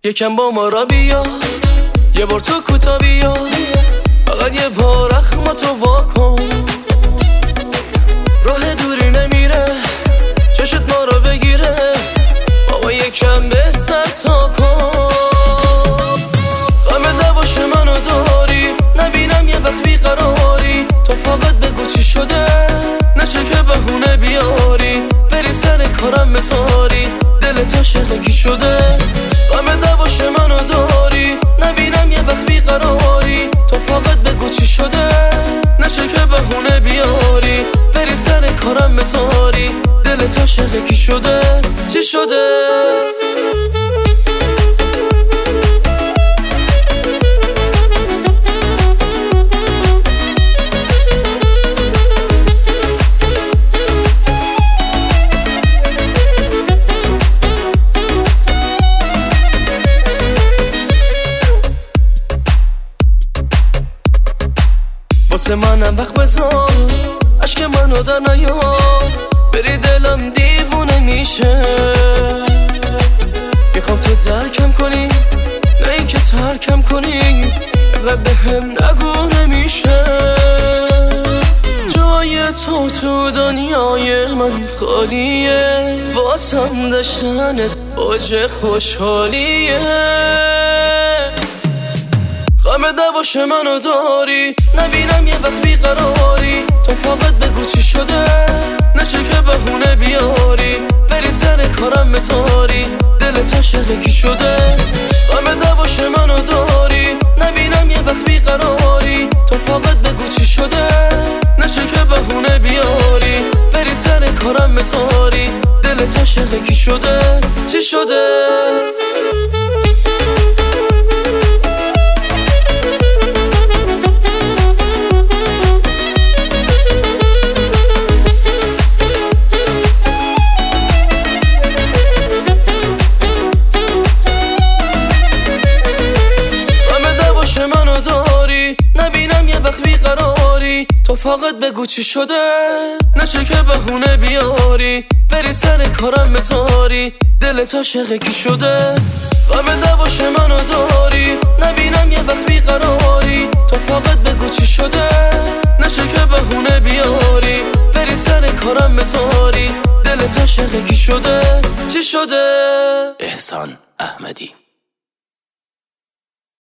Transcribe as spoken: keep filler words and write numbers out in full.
یکم با ما را بیا، یه بار تو کوتا بیا، فقط یه بار اخماتو واکن. راه دوری نمیره، چشت ما را بگیره، بابا یکم بهتر تا کن. غم نباشه منو داری، نبینم یه وقت بیقراری، تو فقط بگو چی شده، نشه که بهونه بیاری، بری سر کارم بذاری، دلت عاشق کی شده. غم نباشه منو داری، نبینم یه وقت بیقراری، تو فقط بگو چی شده، نشه که بهونه بیاری، بری سر کارم بذاری، دلت عاشق کی شده، چی شده. واسه منم وقت بذار، عشق منو در نیار، بری دلم دیوونه میشه. میخوام تو درکم کنی، نه این که ترکم کنی، اینقدر بهم نگو نمیشه. جای تو تو دنیای من خالیه، واسم داشتنت اوج خوشحالیه. غم نباشه منو داری، نبینم یه وقت بیقراری، تو فقط بگو چی شده، نشه که بهونه بیاری، بری سر کارم بذاری، دلت عاشق کی شده. غم نباشه منو داری، نبینم یه وقت بیقراری، تو فقط بگو چی شده، نشه که بهونه بیاری، بری سر کارم بذاری، دلت عاشق کی شده، چی شده. نبینم یه وقت بیقراری، تو فقط بگو چی شده، نشه که بهونه بیاری، بری سر کارم بذاری، دلت عاشق کی شده. غم نباشه منو داری، نبینم یه وقت بیقراری، تو فقط بگو چی شده، نشه که بهونه بیاری، بری سر کارم بذاری، دلت عاشق کی شده، چی شده. احسان احمدی.